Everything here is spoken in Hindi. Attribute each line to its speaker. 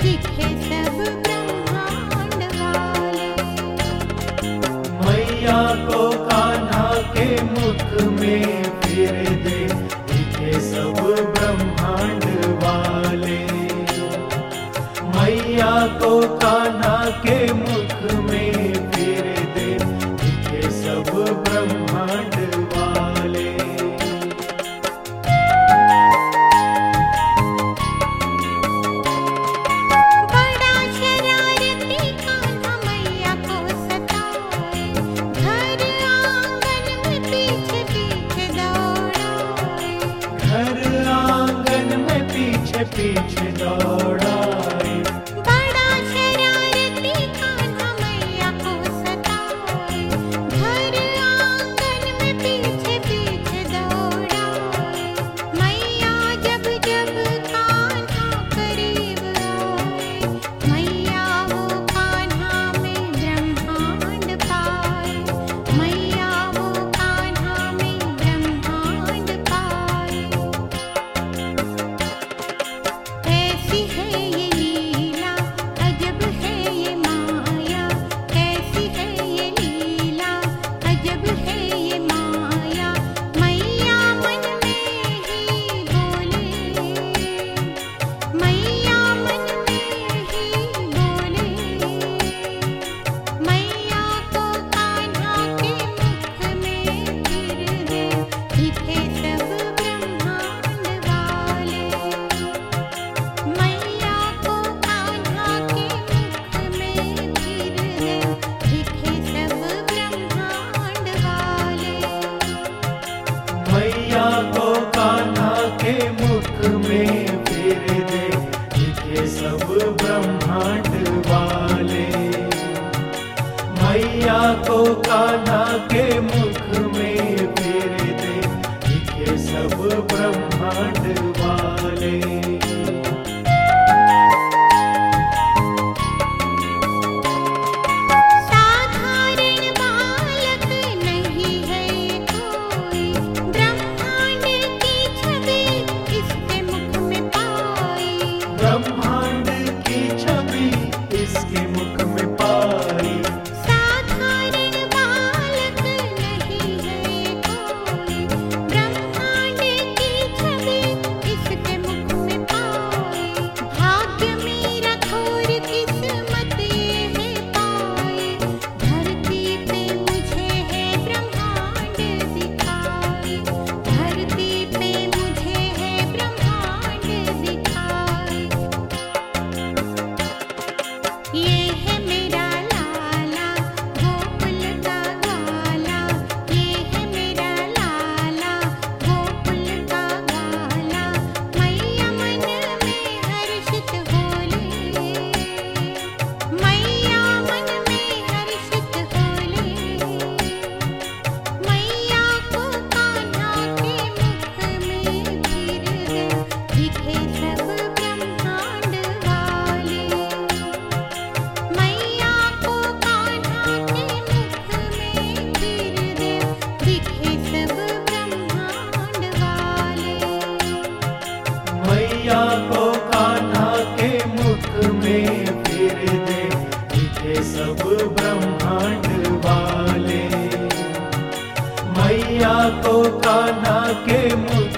Speaker 1: दिखे सब ब्रह्मांड वाले।
Speaker 2: मैया को कान्हा के मुख में फिर दे, दिखे सब ब्रह्मांड वाले। मैया को कान्हा के मुख में फिर दे, दिखे सब ब्रह्मांड वाले।
Speaker 1: बड़ा शरारती कान्हा मैया को सताए, घर आंगन में पीछे पीछे दौड़ाए।
Speaker 2: घर आंगन में पीछे पीछे दौड़ाए।
Speaker 1: बड़ा शरारती कान्हा मैया को सताए, घर आंगन में पीछे पीछे दौड़ाए। मैया जब जब कान्हा करीब आए, मैया वो कान्हा में ब्रह्मांड पाए। मैया वो कान्हा में ब्रह्मांड पाए। कैसी है ये लीला, अजब है ये माया। कैसी है ये लीला, अजब है ये माया। मैया मन में ही बोले, मैया मन में ही बोले। मैया को कान्हा के मुख में फिर दे, दिखे सब ब्रह्मांड वाले। मैया को कान्हा के मुख में फिर दे, दिखे सब ब्रह्मांड वाले।
Speaker 2: मैया को कान्हा के मुख में फिर दे, दिखे सब ब्रह्मांड वाले। मैया को कान्हा के मुख में फिर दे, दिखे सब ब्रह्मांड वाले।
Speaker 1: साधारण बालक नहीं है कोई, ब्रह्मांड की छवि इसके मुख में पाई।
Speaker 2: ब्रह्मांड की छवि इसके मुख में पाई।
Speaker 1: साधारण बालक नहीं है कोई, ब्रह्मांड की छवि इसके मुख में पाई। भाग्य मेरा थोर किस्मत ये है पाए, धरती पे मुझे है ब्रह्मांड दिखाई। धरती पे मुझे है ब्रह्मांड दिखाई। ये है मेरा लाला गोकुल का गाला। ये है मेरा लाला गोकुल का गाला। मैया मन में हर्षित होले, मैया मन में हर्षित होले। मैया को कान्हा के मुख में फिर दे, दिखे सब ब्रह्मांड वाले। मैया को कान्हा के मुख में फिर दे, दिखे सब ब्रह्मांड वाले।
Speaker 2: मैया को कान्हा के मुख में फिर दे, दिखे सब ब्रह्मांड वाले। मैया को कान्हा के मुख